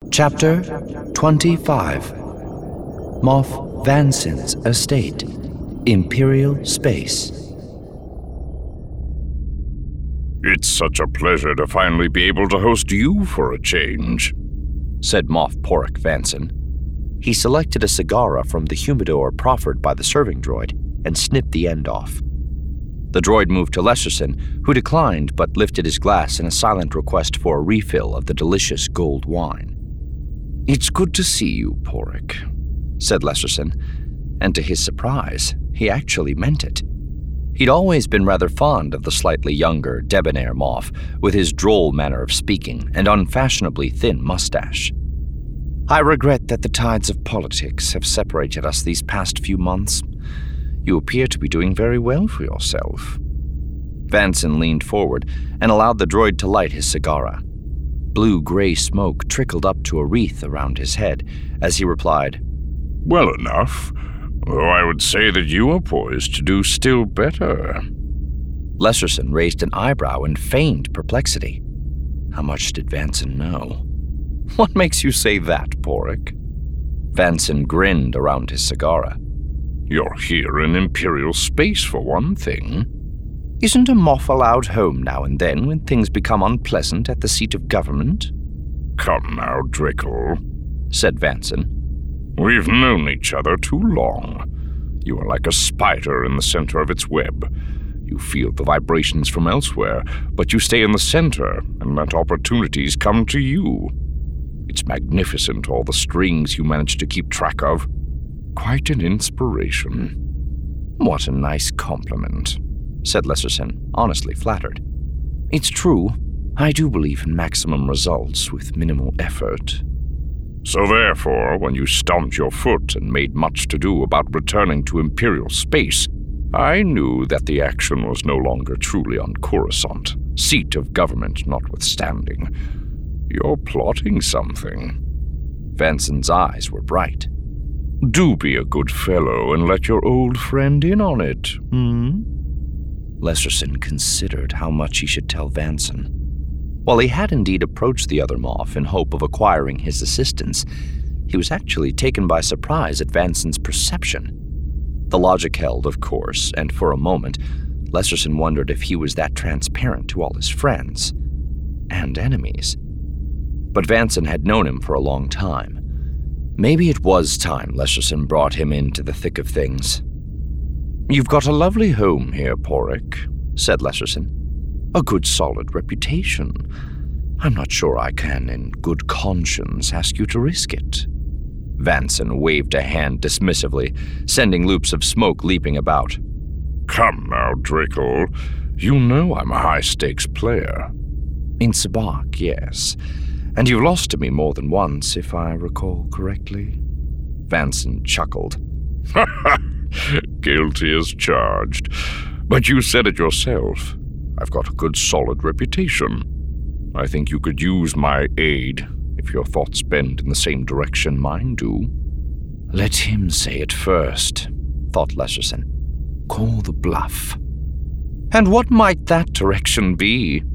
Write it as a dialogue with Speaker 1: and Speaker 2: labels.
Speaker 1: Chapter 25. Moff Vansen's Estate, Imperial Space.
Speaker 2: It's such a pleasure to finally be able to host you for a change,
Speaker 1: said Moff Porrick Vansen. He selected a cigar from the humidor proffered by the serving droid and snipped the end off. The droid moved to Lesserson, who declined but lifted his glass in a silent request for a refill of the delicious gold wine. "It's good to see you, Porrick," said Lesserson, and to his surprise, he actually meant it. He'd always been rather fond of the slightly younger, debonair Moff, with his droll manner of speaking and unfashionably thin mustache. "I regret that the tides of politics have separated us these past few months. You appear to be doing very well for yourself." Vansen leaned forward and allowed the droid to light his cigar. Blue-gray smoke trickled up to a wreath around his head as he replied,
Speaker 2: "Well enough, though I would say that you are poised to do still better."
Speaker 1: Lesserson raised an eyebrow in feigned perplexity. How much did Vansen know? "What makes you say that, Porrick?" Vansen grinned around his cigar.
Speaker 2: "You're here in Imperial space, for one thing."
Speaker 1: "Isn't a Moff allowed home now and then when things become unpleasant at the seat of government?"
Speaker 2: "Come now, Draco,"
Speaker 1: said Vansen.
Speaker 2: "We've known each other too long. You are like a spider in the center of its web. You feel the vibrations from elsewhere, but you stay in the center and let opportunities come to you. It's magnificent, all the strings you manage to keep track of. Quite an inspiration."
Speaker 1: "What a nice compliment," said Lesserson, honestly flattered. "It's true. I do believe in maximum results with minimal effort."
Speaker 2: "So therefore, when you stomped your foot and made much to do about returning to Imperial space, I knew that the action was no longer truly on Coruscant, seat of government notwithstanding. You're plotting something." Vansen's eyes were bright. "Do be a good fellow and let your old friend in on it, Lesserson considered how much he should tell Vansen. While he had indeed approached the other Moff in hope of acquiring his assistance, he was actually taken by surprise at Vansen's perception. The logic held, of course, and for a moment, Lesserson wondered if he was that transparent to all his friends and enemies. But Vansen had known him for a long time. Maybe it was time Lesserson brought him into the thick of things. "You've got a lovely home here, Porrick," said Lesserson. "A good solid reputation. I'm not sure I can, in good conscience, ask you to risk it." Vansen waved a hand dismissively, sending loops of smoke leaping about. "Come now, Draco. You know I'm a high-stakes player."
Speaker 1: "In Sabacc, yes. And you've lost to me more than once, if I recall correctly." Vansen chuckled.
Speaker 2: "Ha ha! Guilty as charged. But you said it yourself. I've got a good solid reputation. I think you could use my aid if your thoughts bend in the same direction mine do."
Speaker 1: "Let him say it first," thought Lesserson. "Call the bluff." "And what might that direction be?"